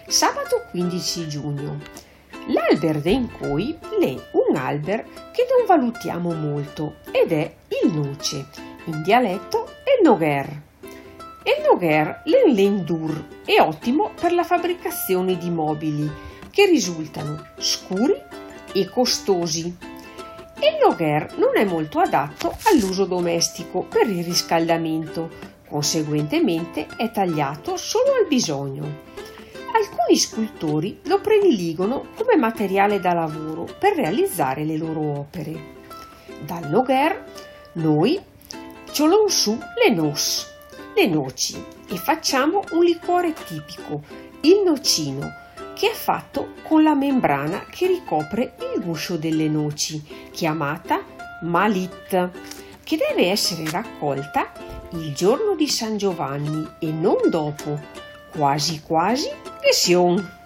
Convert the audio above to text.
Sabato 15 giugno. L'alber d'Encoi è un alber che non valutiamo molto ed è il noce, in dialetto è noguer. Il noguer l'endur è ottimo per la fabbricazione di mobili che risultano scuri e costosi. Il noguer non è molto adatto all'uso domestico per il riscaldamento, conseguentemente è tagliato solo al bisogno. Alcuni scultori lo prediligono come materiale da lavoro per realizzare le loro opere. Dal noguer noi ciolon su le noci, e facciamo un liquore tipico, il nocino, che è fatto con la membrana che ricopre il guscio delle noci, chiamata malit, che deve essere raccolta il giorno di San Giovanni e non dopo, quasi quasi lesion.